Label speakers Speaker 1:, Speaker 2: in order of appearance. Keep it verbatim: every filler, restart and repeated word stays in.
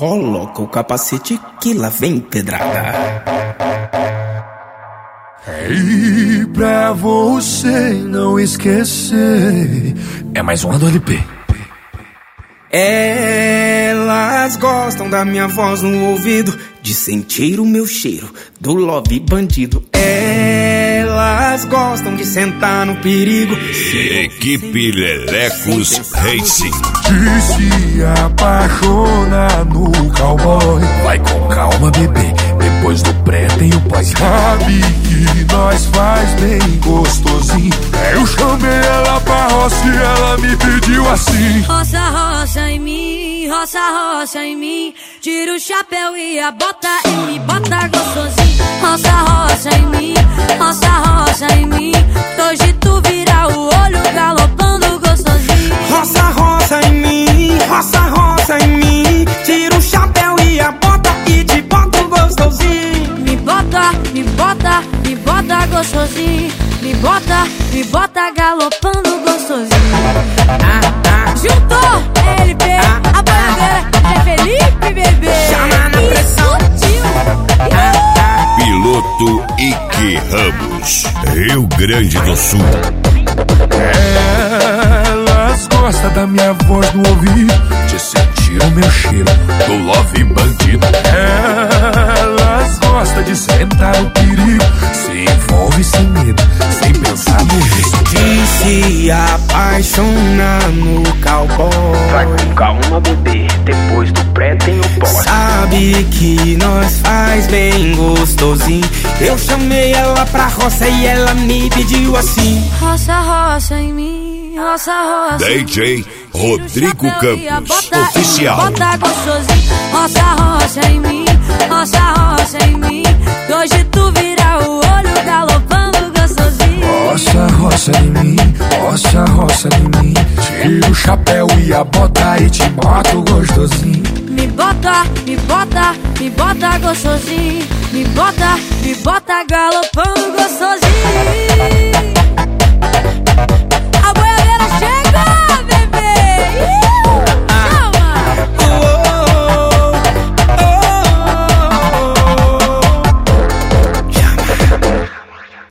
Speaker 1: Coloca o capacete que lá vem pedrada.
Speaker 2: E pra você não esquecer, é mais uma do L P.
Speaker 1: Elas gostam da minha voz no ouvido, de sentir o meu cheiro do love bandido. Elas gostam de sentar no perigo.
Speaker 3: Equipe Lelecos Racing.
Speaker 2: De se apaixonar no cowboy. Vai com calma, bebê, depois do pré tem o pós. Sabe que nós faz bem gostosinho. Eu chamei ela pra roça e ela me pediu assim:
Speaker 4: roça, roça em mim, roça, roça em mim. Tira o chapéu e a bota e me bota gostosinho. Roça, roça em mim, roça, roça em mim. Hoje tu vira o olho galopando gostosinho.
Speaker 1: Roça, roça em mim, roça, roça em mim. Tira o chapéu e a bota e te bota gostosinho.
Speaker 4: Me bota, me bota, me bota gostosinho. Me bota, me bota galopando gostosinho.
Speaker 1: Ah, ah.
Speaker 4: Juntou L P,
Speaker 1: ah,
Speaker 4: a bagadeira é Felipe, bebê.
Speaker 1: Chama na pressão.
Speaker 4: Ah,
Speaker 1: ah.
Speaker 3: Piloto Ike Ramos, Rio Grande do Sul.
Speaker 2: Elas gostam da minha voz no ouvido, de sentir o meu cheiro do love bandido. Elas gostam de sentar o perigo, se envolve sem medo, sem pensar no risco.
Speaker 1: De se apaixonar no cowboy.
Speaker 5: Vai com calma, bebê, depois do pré tem o pós.
Speaker 1: Sabe que nós faz bem gostosinho. Eu chamei ela pra roça e ela me pediu assim:
Speaker 4: roça, roça em mim, roça, roça.
Speaker 3: D J Rodrigo Campos,
Speaker 4: bota,
Speaker 3: oficial.
Speaker 4: Bota gostosinho, roça, roça em mim, roça, roça em mim. Hoje tu vira o olho galopando gostosinho.
Speaker 2: Roça, roça em mim, roça, roça em mim. Tira o chapéu e a bota e te boto gostosinho.
Speaker 4: Me bota, me bota, me bota gostosinho. Me bota, me bota galopando gostosinho.